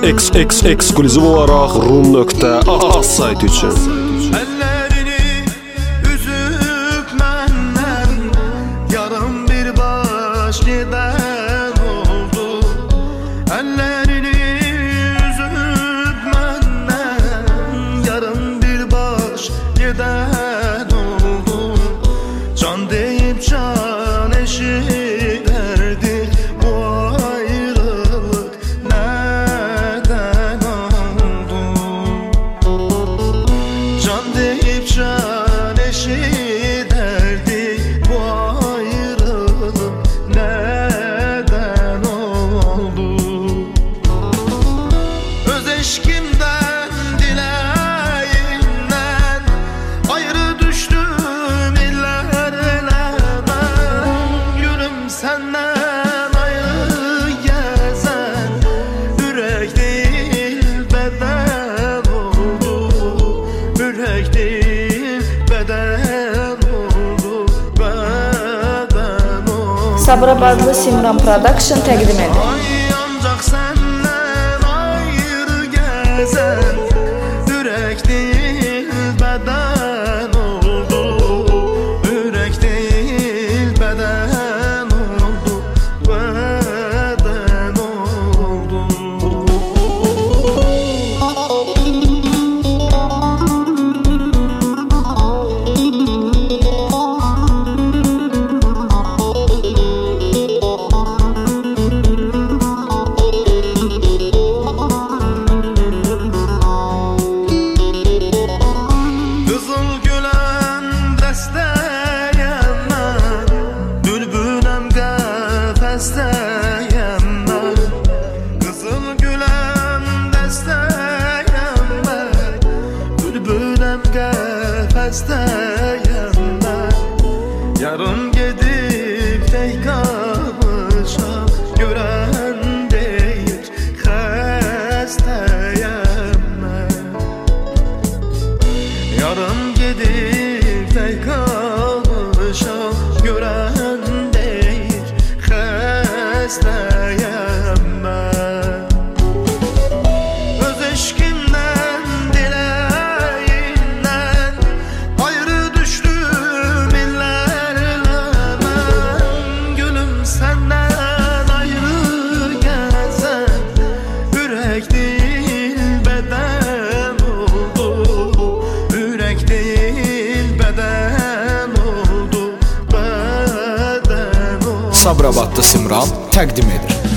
Ekskluziv olaraq Rum.az saytı üçün. Ellerini üzüp məndən yarım bir baş gedən oldu. Ellerini üzüp məndən yarım bir baş gedən oldu. Can deyip can eşiderdik, bu ayrılık neden oldu? Can deyip can eşiderdik, bu ayrılık neden oldu? Öz eşkimden dileğinden ayrı düştüm illerle ben. Gülüm senden ayrı gezen yürek değil beden oldu. Yürek değil beden oldu, beden oldu. Sabirabadlı Simran Production təqdim edir. Ay ancak senden ayrı gezen yürek değil beden oldu. Yürek değil beden oldu, beden oldu. Kızıl gülen desteyem ben, bülbülem kafesteyem ben. Kızıl gülen desteyem ben, bülbülem kafesteyem ben. Yarın gedip tek kalmışam, gören değil xəstəyəm mən. Yarın gedip tek kalmışam, gören değil xəstəyəm mən. Öz eşkimden dileğinden ayrı düştüm illerle ben. Gülüm senden ayrı gezen yürek değil beden oldu. Yürek değil beden oldu, beden oldu. Sabirabadlı Simran təqdim edir.